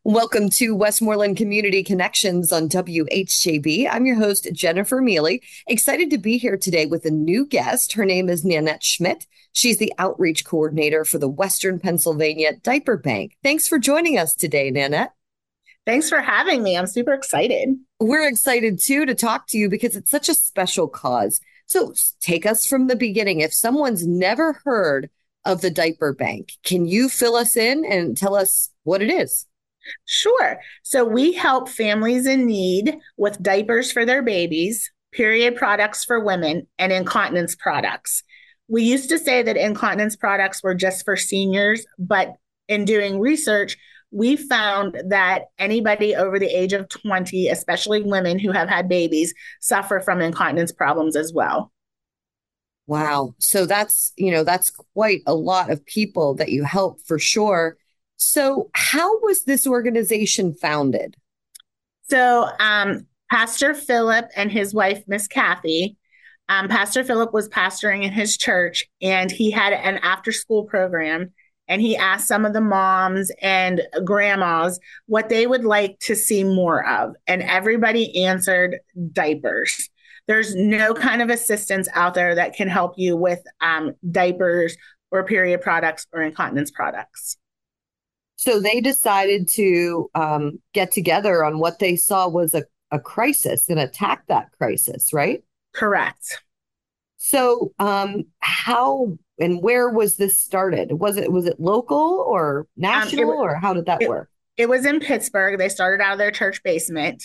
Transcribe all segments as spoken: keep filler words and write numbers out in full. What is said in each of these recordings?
Welcome to Westmoreland Community Connections on W H J B. I'm your host, Jennifer Mealy. Excited to be here today with a new guest. Her name is Nanette Schmidt. She's the outreach coordinator for the Western Pennsylvania Diaper Bank. Thanks for joining us today, Nanette. Thanks for having me. I'm super excited. We're excited, too, to talk to you because it's such a special cause. So take us from the beginning. If someone's never heard of the Diaper Bank, can you fill us in and tell us what it is? Sure. So we help families in need with diapers for their babies, period products for women, and incontinence products. We used to say that incontinence products were just for seniors, but in doing research, we found that anybody over the age of twenty, especially women who have had babies, suffer from incontinence problems as well. Wow. So that's, you know, that's quite a lot of people that you help for sure. So, how was this organization founded? So, um, Pastor Philip and his wife, Miss Kathy, um, Pastor Philip was pastoring in his church, and he had an after school program. And he asked some of the moms and grandmas what they would like to see more of. And everybody answered diapers. There's no kind of assistance out there that can help you with um, diapers or period products or incontinence products. So they decided to um, get together on what they saw was a, a crisis and attack that crisis, right? Correct. So um, how and where was this started? Was it was it local or Um, national, it, or how did that it, work? it was in Pittsburgh. They started out of their church basement.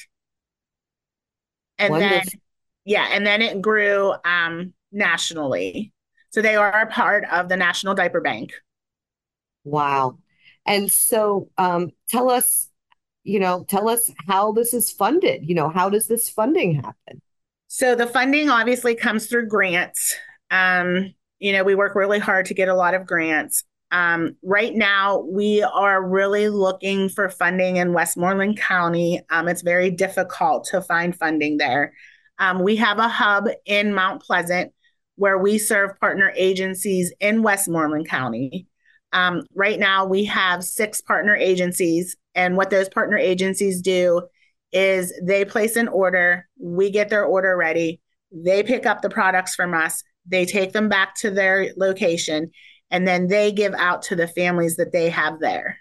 And then, Wonderful. yeah, and then it grew um, nationally. So they are a part of the National Diaper Bank. Wow. And so um, tell us, you know, tell us how this is funded. You know, how does this funding happen? So the funding obviously comes through grants. Um, you know, we work really hard to get a lot of grants. Um, right now, we are really looking for funding in Westmoreland County. Um, it's very difficult to find funding there. Um, we have a hub in Mount Pleasant where we serve partner agencies in Westmoreland County. Um, right now, we have six partner agencies, and what those partner agencies do is they place an order, we get their order ready, they pick up the products from us, they take them back to their location, and then they give out to the families that they have there.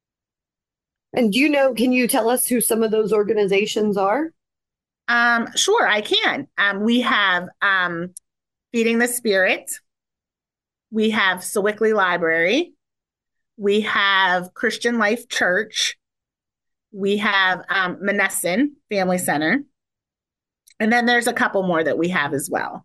And do you know, can you tell us who some of those organizations are? Um, sure, I can. Um, we have um, Feeding the Spirit, we have Sewickley Library, we have Christian Life Church, we have um, Monessen Family Center, and then there's a couple more that we have as well.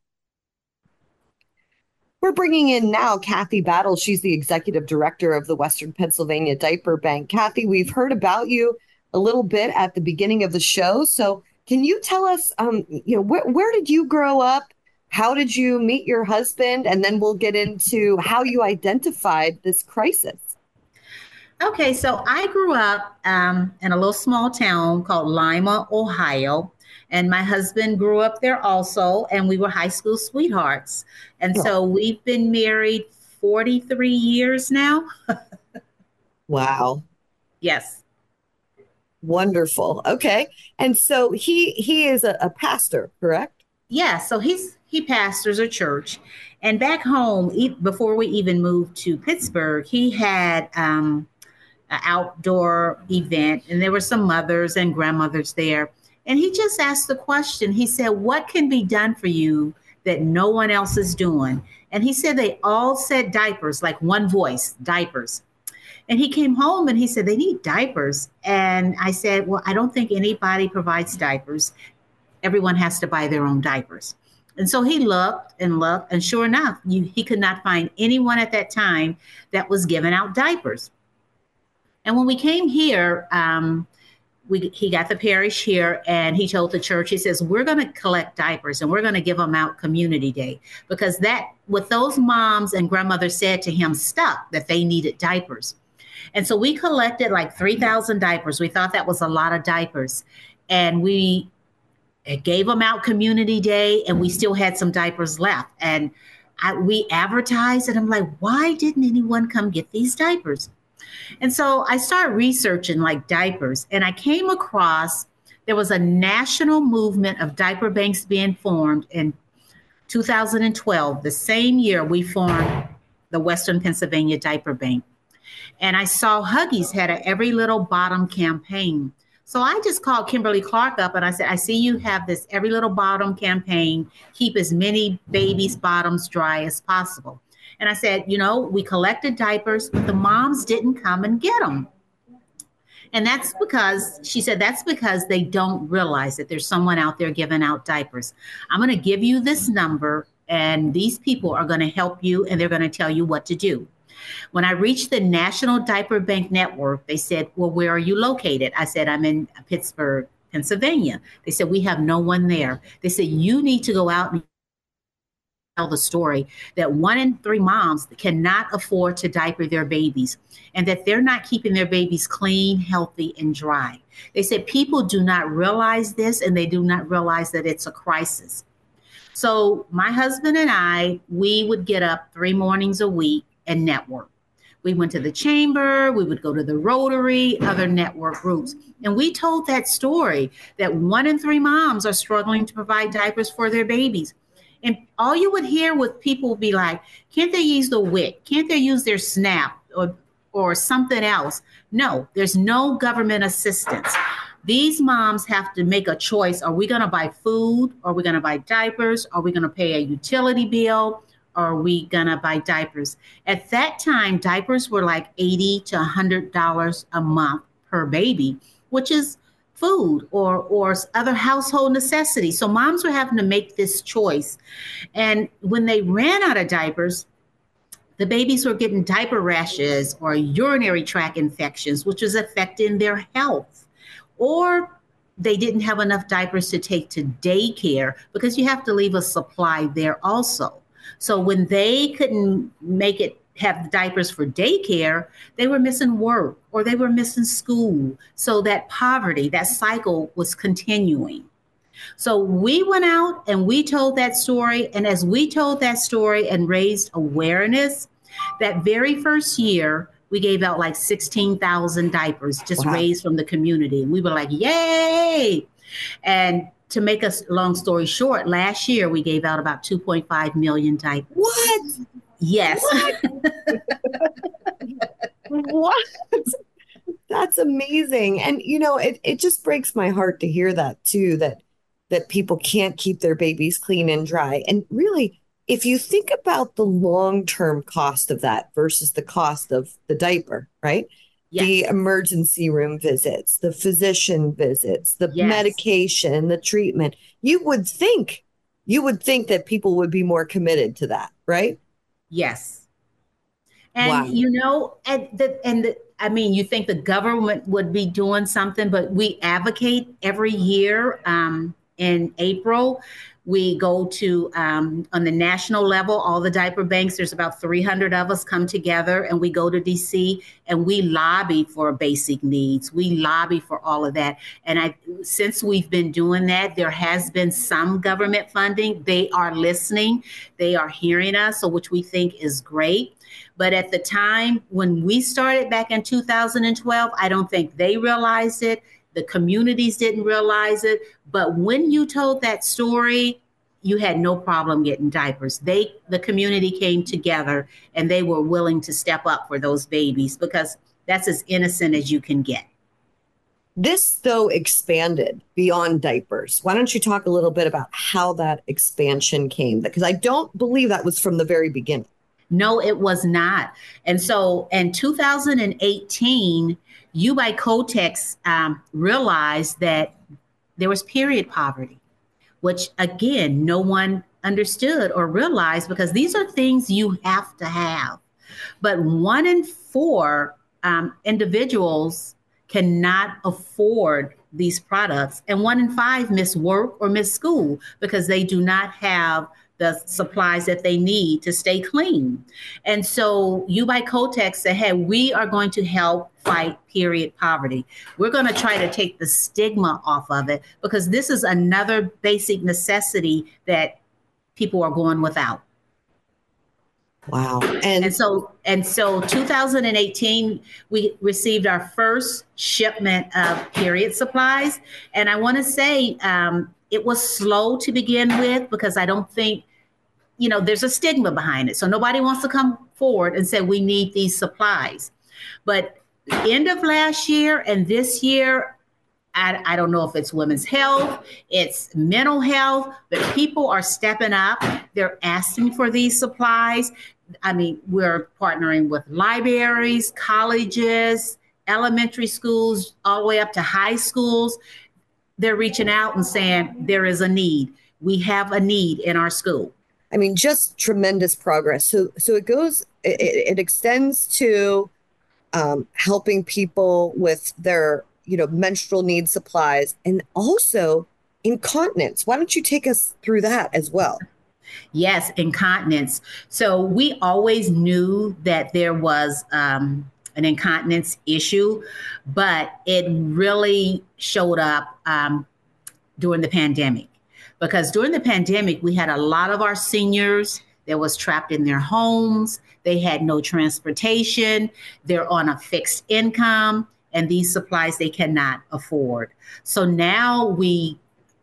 We're bringing in now Kathy Battle. She's the executive director of the Western Pennsylvania Diaper Bank. Kathy, we've heard about you a little bit at the beginning of the show. So can you tell us, um, you know, where, where did you grow up? How did you meet your husband? And then we'll get into how you identified this crisis. Okay, so I grew up um, in a little small town called Lima, Ohio, and my husband grew up there also, and we were high school sweethearts. And Oh, so we've been married forty-three years now. wow. Yes. Wonderful. Okay. And so he he is a, a pastor, correct? Yeah, so he's he pastors a church. And back home, e- before we even moved to Pittsburgh, he had um, an outdoor event, and there were some mothers and grandmothers there. And he just asked the question. He said, "What can be done for you that no one else is doing?" And he said they all said diapers, like one voice, diapers. And he came home and he said they need diapers. And I said, "Well, I don't think anybody provides diapers. Everyone has to buy their own diapers." And so he looked and looked, and sure enough, you, he could not find anyone at that time that was giving out diapers. And when we came here, um, we, he got the parish here, and he told the church, he says, "We're going to collect diapers and we're going to give them out community day," because that, what those moms and grandmothers said to him stuck, that they needed diapers. And so we collected like three thousand diapers. We thought that was a lot of diapers. And we gave them out community day, and we still had some diapers left. And I, we advertised, and I'm like, why didn't anyone come get these diapers? And so I started researching like diapers, and I came across there was a national movement of diaper banks being formed in two thousand twelve. The same year we formed the Western Pennsylvania Diaper Bank. And I saw Huggies had a Every Little Bottom campaign. So I just called Kimberly Clark up and I said, I see you have this Every Little Bottom campaign. Keep as many babies' bottoms dry as possible. And I said, you know, we collected diapers, but the moms didn't come and get them. And that's because, she said, that's because they don't realize that there's someone out there giving out diapers. I'm going to give you this number, and these people are going to help you, and they're going to tell you what to do. When I reached the National Diaper Bank Network, they said, well, where are you located? I said, I'm in Pittsburgh, Pennsylvania. They said, we have no one there. They said, you need to go out and tell the story that one in three moms cannot afford to diaper their babies and that they're not keeping their babies clean, healthy, and dry. They said people do not realize this, and they do not realize that it's a crisis. So my husband and I, we would get up three mornings a week and network. We went to the chamber, we would go to the Rotary, other network groups. And we told that story that one in three moms are struggling to provide diapers for their babies. And all you would hear with people be like, can't they use the W I C? Can't they use their SNAP or, or something else? No, there's no government assistance. These moms have to make a choice. Are we going to buy food? Are we going to buy diapers? Are we going to pay a utility bill? Or are we going to buy diapers? At that time, diapers were like eighty to one hundred dollars a month per baby, which is food or or other household necessities. So moms were having to make this choice. And when they ran out of diapers, the babies were getting diaper rashes or urinary tract infections, which was affecting their health. Or they didn't have enough diapers to take to daycare because you have to leave a supply there also. So when they couldn't make it have the diapers for daycare, they were missing work or they were missing school. So that poverty, that cycle was continuing. So we went out and we told that story. And as we told that story and raised awareness, that very first year, we gave out like sixteen thousand diapers just wow. raised from the community. And we were like, yay. And to make a long story short, last year we gave out about two point five million diapers. What? Yes. What? What? That's amazing. And, you know, it, it just breaks my heart to hear that, too, that that people can't keep their babies clean and dry. And really, if you think about the long-term cost of that versus the cost of the diaper, right? Yes. The emergency room visits, the physician visits, the yes. medication, the treatment, you would think, you would think that people would be more committed to that, right? Yes. And, wow. you know, and the, and the, I mean, you think the government would be doing something, but we advocate every year um, in April. We go to, um, on the national level, all the diaper banks, there's about three hundred of us come together and we go to D C and we lobby for basic needs. We lobby for all of that. And I, since we've been doing that, there has been some government funding. They are listening. They are hearing us, so which we think is great. But at the time when we started back in two thousand twelve, I don't think they realized it. The communities didn't realize it. But when you told that story, you had no problem getting diapers. They, the community came together and they were willing to step up for those babies because that's as innocent as you can get. This, though, expanded beyond diapers. Why don't you talk a little bit about how that expansion came? Because I don't believe that was from the very beginning. No, it was not. And so in two thousand eighteen, U by Kotex um, realized that there was period poverty, which, again, no one understood or realized because these are things you have to have. But one in four um, individuals cannot afford these products, and one in five miss work or miss school because they do not have the supplies that they need to stay clean. And so U by Kotex said, hey, we are going to help fight period poverty. We're going to try to take the stigma off of it because this is another basic necessity that people are going without. Wow. And, and so And so two thousand eighteen, we received our first shipment of period supplies. And I want to say um, it was slow to begin with because I don't think, you know, there's a stigma behind it. So nobody wants to come forward and say, we need these supplies. But end of last year and this year, I, I don't know if it's women's health, it's mental health, but people are stepping up. They're asking for these supplies. I mean, we're partnering with libraries, colleges, elementary schools, all the way up to high schools. They're reaching out and saying there is a need. We have a need in our school. I mean, just tremendous progress. So, so it goes, it, it extends to um, helping people with their, you know, menstrual need supplies and also incontinence. Why don't you take us through that as well? Yes, incontinence. So we always knew that there was um, an incontinence issue, but it really showed up um, during the pandemic. Because during the pandemic, we had a lot of our seniors that was trapped in their homes. They had no transportation. They're on a fixed income, and these supplies they cannot afford. So now we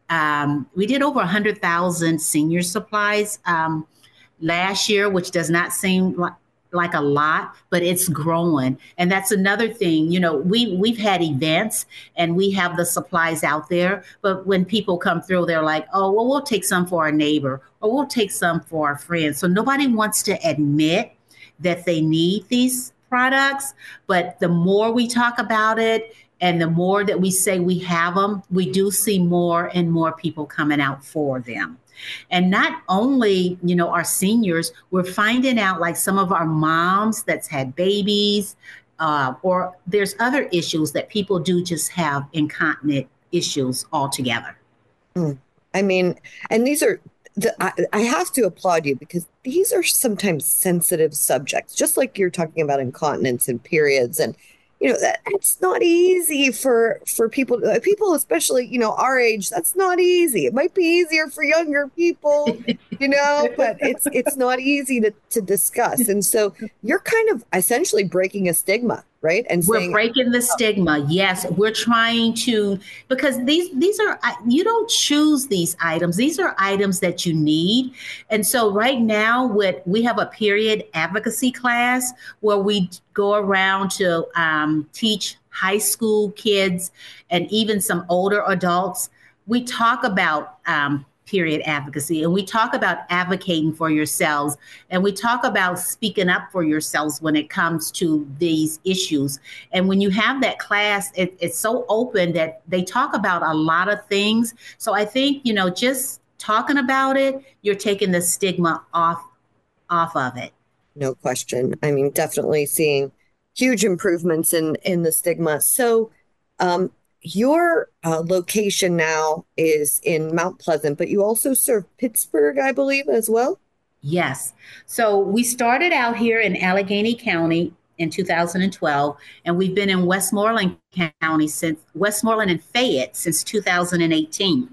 Um, we did over one hundred thousand senior supplies um, last year, which does not seem like, like a lot, but it's growing. And that's another thing, you know, we, we've had events and we have the supplies out there. But when people come through, they're like, oh, well, we'll take some for our neighbor or we'll take some for our friends. So nobody wants to admit that they need these products. But the more we talk about it, and the more that we say we have them, we do see more and more people coming out for them. And not only, you know, our seniors, we're finding out like some of our moms that's had babies, uh, or there's other issues that people do just have incontinent issues altogether. Mm. I mean, and these are, the, I, I have to applaud you because these are sometimes sensitive subjects, just like you're talking about incontinence and periods and you know, that it's not easy for for people, people especially, you know, our age. That's not easy. It might be easier for younger people, you know, but it's it's not easy to, to discuss. And so you're kind of essentially breaking a stigma, right? And we're saying, breaking the stigma. Yes, we're trying to, because these these are, you don't choose these items. These are items that you need. And so right now, with we have a period advocacy class where we go around to um, teach high school kids and even some older adults. We talk about um, period advocacy, and we talk about advocating for yourselves, and we talk about speaking up for yourselves when it comes to these issues. And when you have that class, it, it's so open that they talk about a lot of things. So I think, you know, just talking about it, you're taking the stigma off off of it. No question. I mean, definitely seeing huge improvements in in the stigma. So um your uh, location now is in Mount Pleasant, but you also serve Pittsburgh, I believe, as well? Yes. So we started out here in Allegheny County in two thousand twelve, and we've been in Westmoreland County since Westmoreland and Fayette since two thousand eighteen.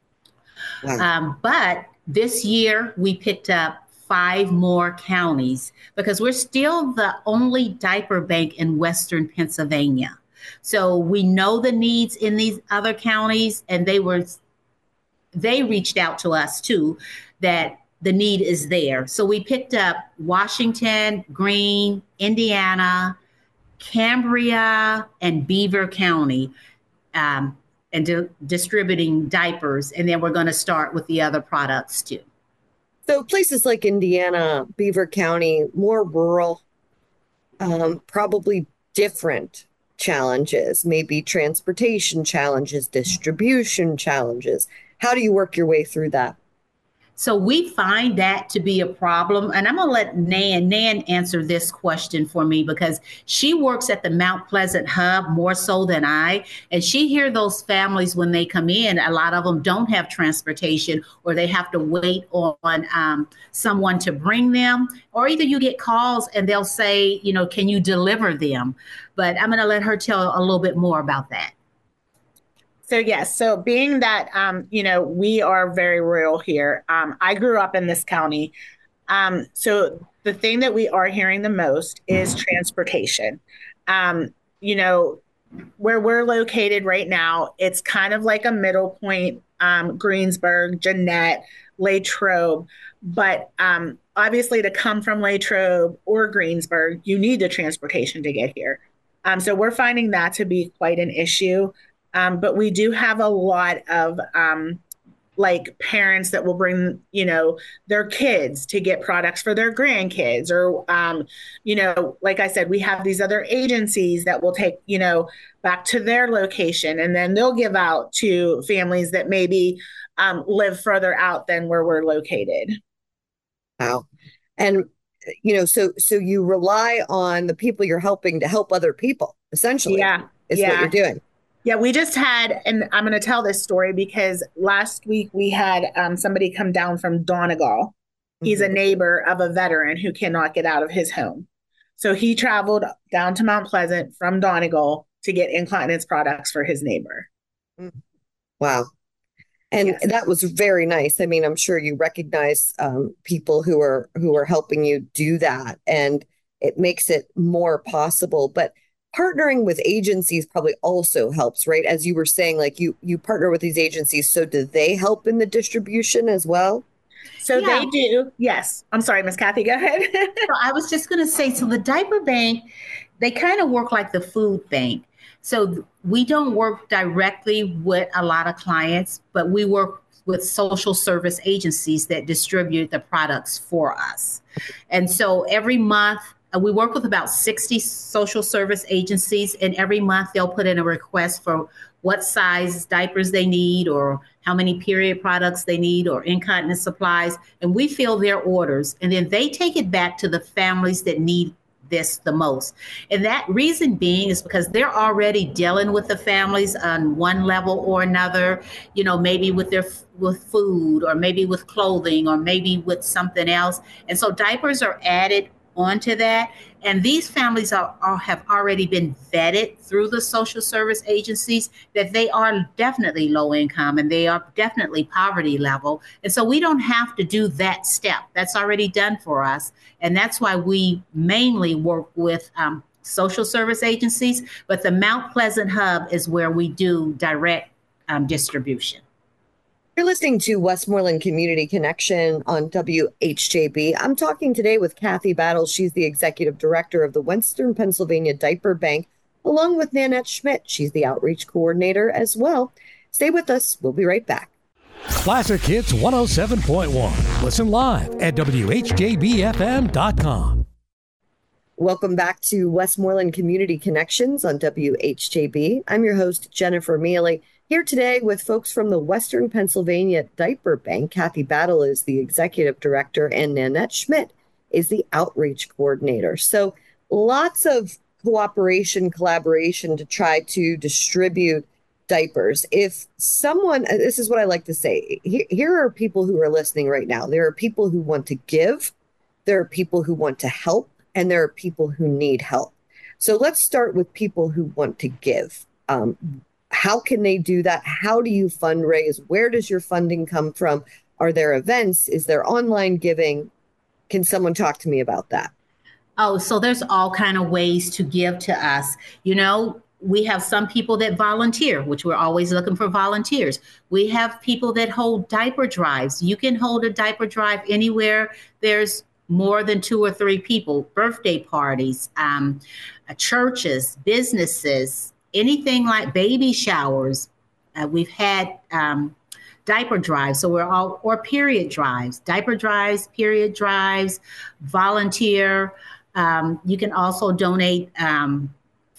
Wow. Um, but this year we picked up five more counties because we're still the only diaper bank in Western Pennsylvania. So we know the needs in these other counties, and they were, they reached out to us too, that the need is there. So we picked up Washington, Greene, Indiana, Cambria, and Beaver County, um, and di- distributing diapers. And then we're going to start with the other products too. So places like Indiana, Beaver County, more rural, um, probably different challenges, maybe transportation challenges, distribution challenges. How do you work your way through that? So we find that to be a problem. And I'm going to let Nan, Nan answer this question for me because she works at the Mount Pleasant hub more so than I. And she hears those families when they come in, a lot of them don't have transportation or they have to wait on um, someone to bring them. Or either you get calls and they'll say, you know, can you deliver them? But I'm going to let her tell a little bit more about that. So yes, so being that, um, you know, we are very rural here. Um, I grew up in this county. Um, so the thing that we are hearing the most is transportation. Um, you know, where we're located right now, it's kind of like a middle point, um, Greensburg, Jeannette, Latrobe. But um, obviously, to come from Latrobe or Greensburg, you need the transportation to get here. Um, so we're finding that to be quite an issue. Um, but we do have a lot of um, like parents that will bring, you know, their kids to get products for their grandkids, or um, you know, like I said, we have these other agencies that will take, you know, back to their location, and then they'll give out to families that maybe um, live further out than where we're located. Wow. And you know, so so you rely on the people you're helping to help other people, essentially, Yeah, is what you're yeah. doing. Yeah, we just had, and I'm going to tell this story because last week we had um, somebody come down from Donegal. He's a Mhm. neighbor of a veteran who cannot get out of his home. So he traveled down to Mount Pleasant from Donegal to get incontinence products for his neighbor. Mm. Wow. And Yes. that was very nice. I mean, I'm sure you recognize um, people who are who are helping you do that, and it makes it more possible. But partnering with agencies probably also helps, right? As you were saying, like you you partner with these agencies, so do they help in the distribution as well? So Yeah. they do. Yes. I'm sorry, Miss Kathy, go ahead. So I was just going to say, so the diaper bank, they kind of work like the food bank. So we don't work directly with a lot of clients, but we work with social service agencies that distribute the products for us. And so every month, uh, we work with about sixty social service agencies, and every month they'll put in a request for what size diapers they need, or how many period products they need, or incontinence supplies. And we fill their orders, and then they take it back to the families that need this the most. And that reason being is because they're already dealing with the families on one level or another, you know, maybe with their with food, or maybe with clothing, or maybe with something else. And so diapers are added onto that. And these families are, are have already been vetted through the social service agencies that they are definitely low income, and they are definitely poverty level. And so we don't have to do that step. That's already done for us. And that's why we mainly work with um, social service agencies. But the Mount Pleasant Hub is where we do direct um, distribution. You're listening to Westmoreland Community Connection on W H J B. I'm talking today with Kathy Battle. She's the executive director of the Western Pennsylvania Diaper Bank, along with Nanette Schmidt. She's the outreach coordinator as well. Stay with us. We'll be right back. Classic Hits one oh seven point one. Listen live at W H J B F M dot com. Welcome back to Westmoreland Community Connections on W H J B. I'm your host, Jennifer Mealy. Here today with folks from the Western Pennsylvania Diaper Bank. Kathy Battle is the executive director, and Nanette Schmidt is the outreach coordinator. So lots of cooperation, collaboration to try to distribute diapers. If someone, this is what I like to say, here, here are people who are listening right now. There are people who want to give, there are people who want to help, and there are people who need help. So let's start with people who want to give. Um, How can they do that? How do you fundraise? Where does your funding come from? Are there events? Is there online giving? Can someone talk to me about that? Oh, so there's all kind of ways to give to us. You know, we have some people that volunteer, which we're always looking for volunteers. We have people that hold diaper drives. You can hold a diaper drive anywhere there's more than two or three people, birthday parties, um, uh, churches, businesses, anything like baby showers. Uh, we've had um, diaper drives, so we're all, or period drives, diaper drives, period drives, volunteer. Um, you can also donate um,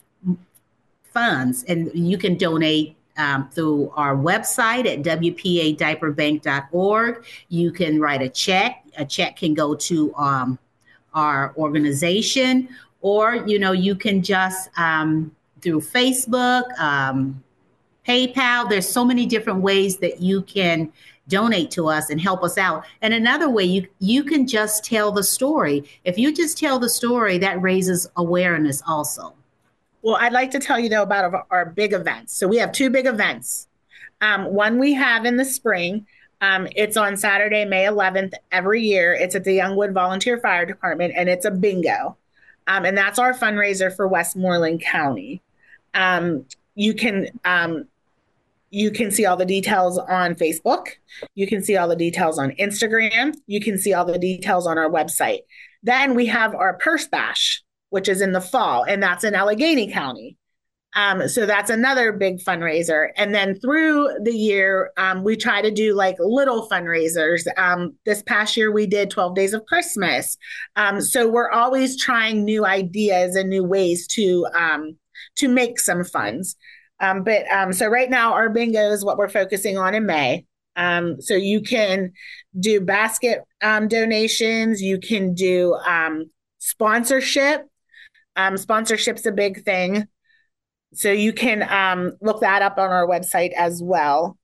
funds, and you can donate um, through our website at w p a diaper bank dot org. You can write a check. A check can go to um, our organization, or, you know, you can just um, through Facebook, um, PayPal. There's so many different ways that you can donate to us and help us out. And another way, you you can just tell the story. If you just tell the story, that raises awareness also. Well, I'd like to tell you, though, about our, our big events. So we have two big events. Um, one we have in the spring. Um, it's on Saturday, May eleventh, every year. It's at the Youngwood Volunteer Fire Department, and it's a bingo. Um, and that's our fundraiser for Westmoreland County. Um, you can um, you can see all the details on Facebook. You can see all the details on Instagram. You can see all the details on our website. Then we have our Purse Bash, which is in the fall, and that's in Allegheny County. Um, so that's another big fundraiser. And then through the year, um, we try to do like little fundraisers. Um, this past year, we did twelve Days of Christmas. Um, so we're always trying new ideas and new ways to um, to make some funds. Um, but um, so right now, our bingo is what we're focusing on in May. Um, so you can do basket um, donations. You can do um, sponsorship. Um, sponsorship's a big thing. So you can um, look that up on our website as well.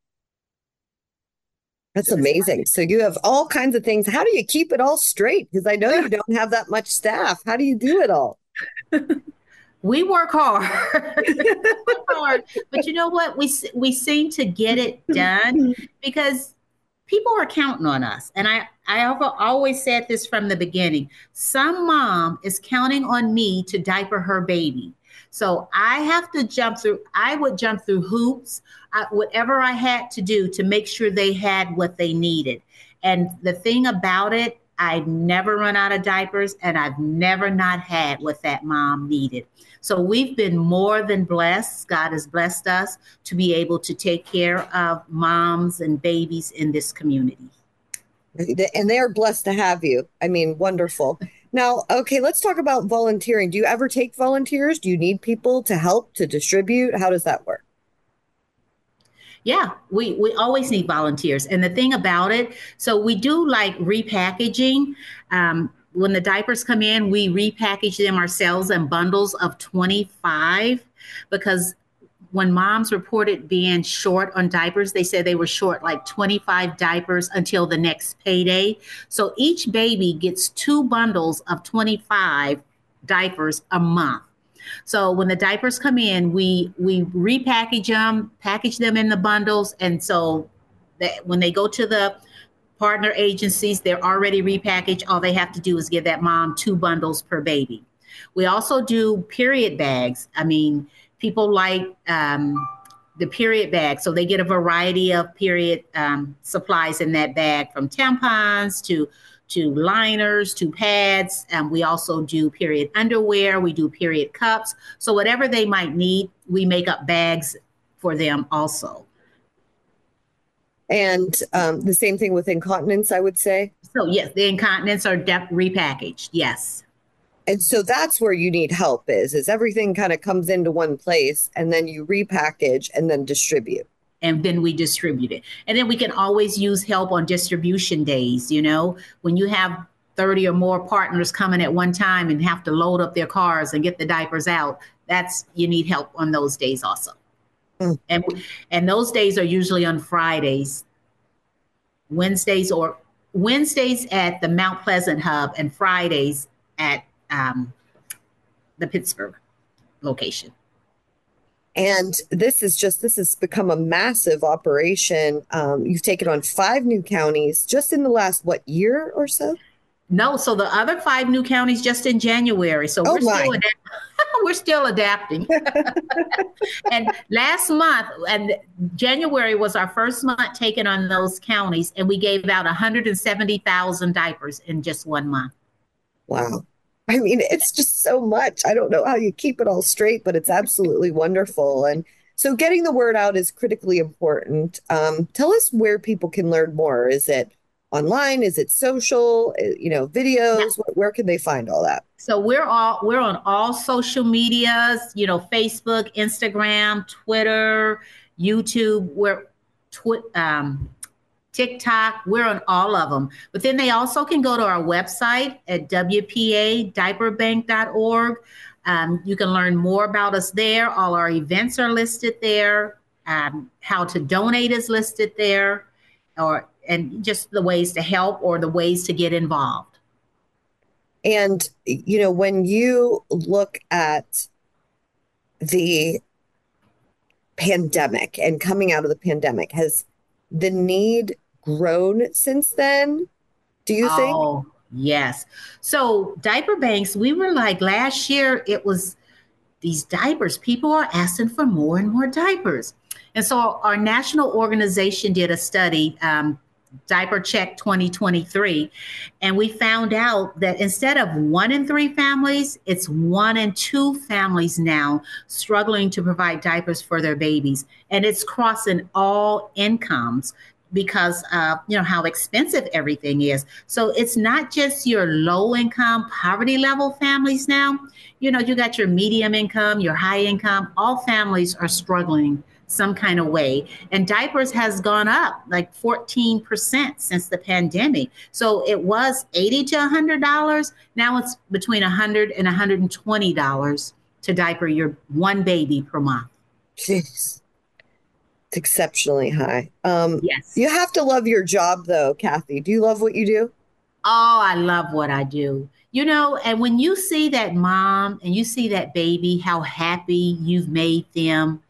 That's amazing. So you have all kinds of things. How do you keep it all straight? Because I know you don't have that much staff. How do you do it all? We work hard. we work hard. But you know what? We we seem to get it done because people are counting on us. And I, I have always said this from the beginning. Some mom is counting on me to diaper her baby. So I have to jump through, I would jump through hoops, uh, whatever I had to do to make sure they had what they needed. And the thing about it, I never run out of diapers, and I've never not had what that mom needed. So we've been more than blessed. God has blessed us to be able to take care of moms and babies in this community. And they are blessed to have you. I mean, wonderful. Now, okay, let's talk about volunteering. Do you ever take volunteers? Do you need people to help to distribute? How does that work? Yeah, we, we always need volunteers. And the thing about it, so we do like repackaging. Um, when the diapers come in, we repackage them ourselves in bundles of twenty-five, because when moms reported being short on diapers, they said they were short like twenty-five diapers until the next payday. So each baby gets two bundles of twenty-five diapers a month. So when the diapers come in, we we repackage them, package them in the bundles. And so that when they go to the partner agencies, they're already repackaged. All they have to do is give that mom two bundles per baby. We also do period bags. I mean, people like um, the period bag. So they get a variety of period um, supplies in that bag, from tampons to to liners to pads. And we also do period underwear. We do period cups. So whatever they might need, we make up bags for them also. And um, the same thing with incontinence, I would say. So yes, the incontinence are def- repackaged. Yes. And so that's where you need help is, is everything kind of comes into one place and then you repackage and then distribute. And then we distribute it. And then we can always use help on distribution days. You know, when you have thirty or more partners coming at one time and have to load up their cars and get the diapers out, that's, you need help on those days also. Mm. And, and those days are usually on Fridays, Wednesdays or Wednesdays at the Mount Pleasant hub, and Fridays at um, the Pittsburgh location. And this is just, this has become a massive operation. Um, you've taken on five new counties just in the last, what, year or so? No, so the other five new counties just in January. So oh we're, my. still adap- we're still adapting. And last month, and January was our first month taking on those counties, and we gave out one hundred seventy thousand diapers in just one month. Wow. I mean, it's just so much. I don't know how you keep it all straight, but it's absolutely wonderful. And so getting the word out is critically important. Um, tell us where people can learn more. Is it online? Is it social? You know, videos? Yeah. Where, where can they find all that? So we're all we're on all social medias. You know, Facebook, Instagram, Twitter, YouTube. We're twi- um, TikTok, we're on all of them. But then they also can go to our website at w p a diaper bank dot org. Um, you can learn more about us there. All our events are listed there. Um, how to donate is listed there, or and just the ways to help or the ways to get involved. And, you know, when you look at the pandemic and coming out of the pandemic, has the need grown since then? Do you think? Oh, yes. So diaper banks, we were like last year, it was these diapers. People are asking for more and more diapers. And so our national organization did a study, um, Diaper Check twenty twenty-three, and we found out that instead of one in three families, it's one in two families now struggling to provide diapers for their babies. And it's crossing all incomes because of you know how expensive everything is. So it's not just your low income poverty level families now. You know, you got your medium income, your high income, all families are struggling some kind of way. And diapers has gone up like fourteen percent since the pandemic. So it was eighty to one hundred dollars. Now it's between one hundred and one hundred twenty dollars to diaper your one baby per month. Jeez. It's exceptionally high. Um, Yes. You have to love your job, though, Kathy. Do you love what you do? Oh, I love what I do. You know, and when you see that mom and you see that baby, how happy you've made them,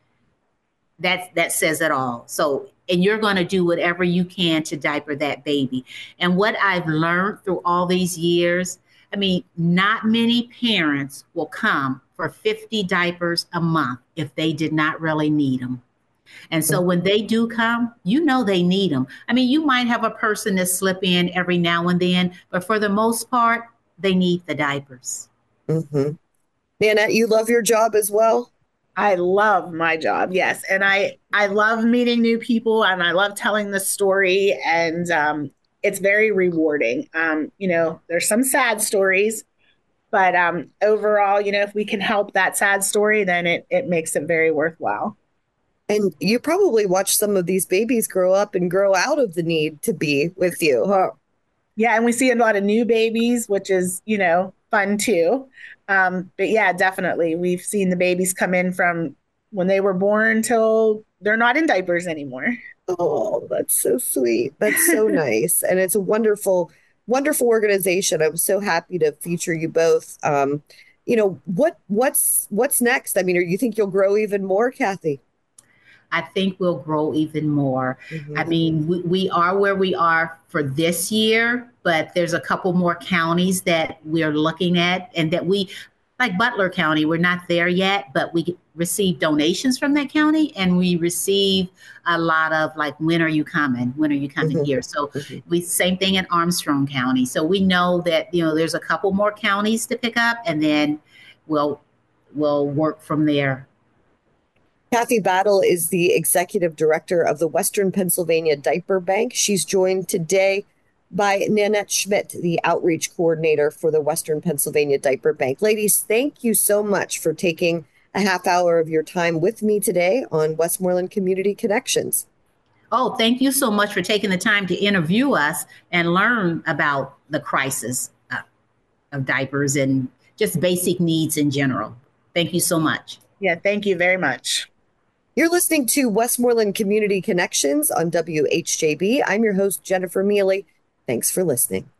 that that says it all. So, and you're going to do whatever you can to diaper that baby. And what I've learned through all these years, I mean, not many parents will come for fifty diapers a month if they did not really need them. And so when they do come, you know they need them. I mean, you might have a person that slip in every now and then, but for the most part, they need the diapers. Mm-hmm. Nanette, you love your job as well? I love my job. Yes. And I, I love meeting new people and I love telling the story and um, it's very rewarding. Um, you know, there's some sad stories, but um, overall, you know, if we can help that sad story, then it, it makes it very worthwhile. And you probably watch some of these babies grow up and grow out of the need to be with you, huh? Yeah. And we see a lot of new babies, which is, you know, fun too. Um, but yeah, definitely. We've seen the babies come in from when they were born till they're not in diapers anymore. Oh, that's so sweet. That's so nice. And it's a wonderful, wonderful organization. I'm so happy to feature you both. Um, you know, what what's what's next? I mean, or you think you'll grow even more, Kathy? I think we'll grow even more. Mm-hmm. I mean, we, we are where we are for this year, but there's a couple more counties that we're looking at and that we, like Butler County, we're not there yet, but we receive donations from that county and we receive a lot of like, when are you coming? When are you coming Mm-hmm. here? So Mm-hmm. we, same thing in Armstrong County. So we know that, you know, there's a couple more counties to pick up and then we'll, we'll work from there. Kathy Battle is the executive director of the Western Pennsylvania Diaper Bank. She's joined today by Nanette Schmidt, the outreach coordinator for the Western Pennsylvania Diaper Bank. Ladies, thank you so much for taking a half hour of your time with me today on Westmoreland Community Connections. Oh, thank you so much for taking the time to interview us and learn about the crisis uh, of diapers and just basic needs in general. Thank you so much. Yeah, thank you very much. You're listening to Westmoreland Community Connections on W H J B. I'm your host, Jennifer Mealy. Thanks for listening.